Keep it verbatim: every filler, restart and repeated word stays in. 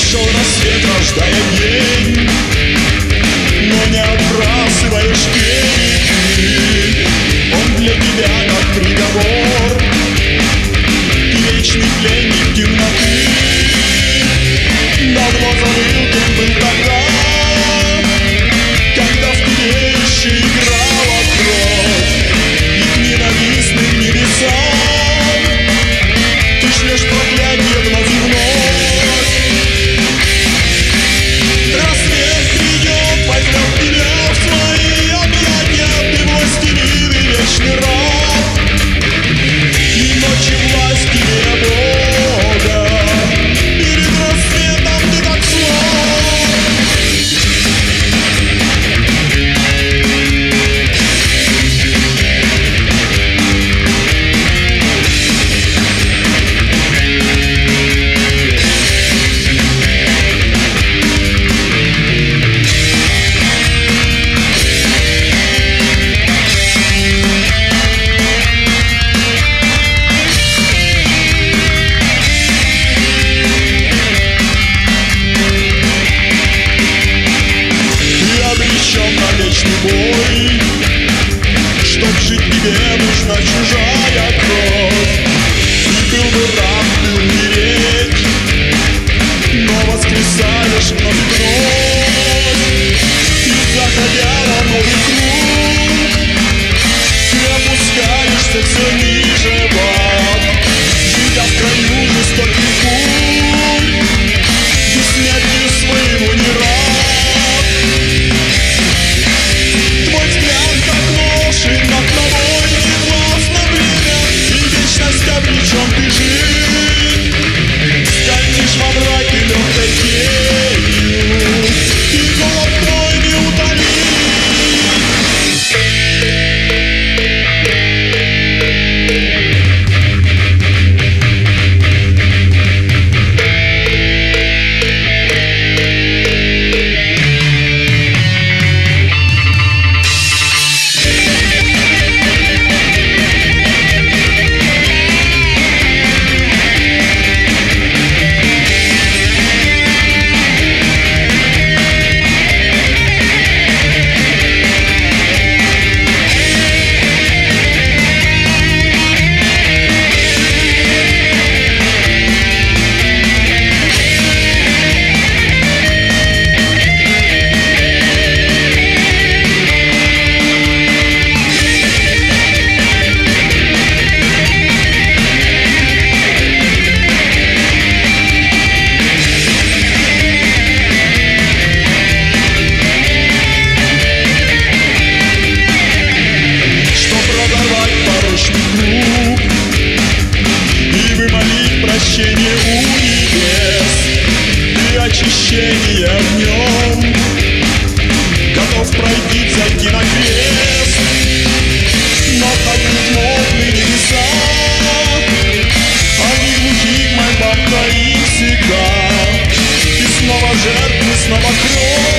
Пришел рассвет, рождая день, но не отбрасываешь тени. Он для тебя как приговор, ты вечный пленник темноты. Давно забыл, кем был тогда, когда в тебе еще играла кровь. И к ненавистным небесам ты шлешь проклятие вновь и вновь. Рассвет придет, возьмет тебя в свои объятия, ты властелин и вечный раб, и ночи власть тебе Бога. Перед рассветом ты так слаб. На вечный бой, чтоб жить тебе нужна чужая кровь. И был бы рад ты умереть, но воскресаешь вновь и вновь. И заходя на новый круг, ты опускаешься все ниже в ад, живя в краю жестоких бурь, и смертью своему не рад. Причем ты жив, скользишь во мраке легкой тенью, и голод твой не утолит. Прощение у небес и очищение в нем, готов пройти, зайти на крест, но так безмолвны небеса, они глухи к мольбам твоим всегда. И снова жертвы, снова кровь.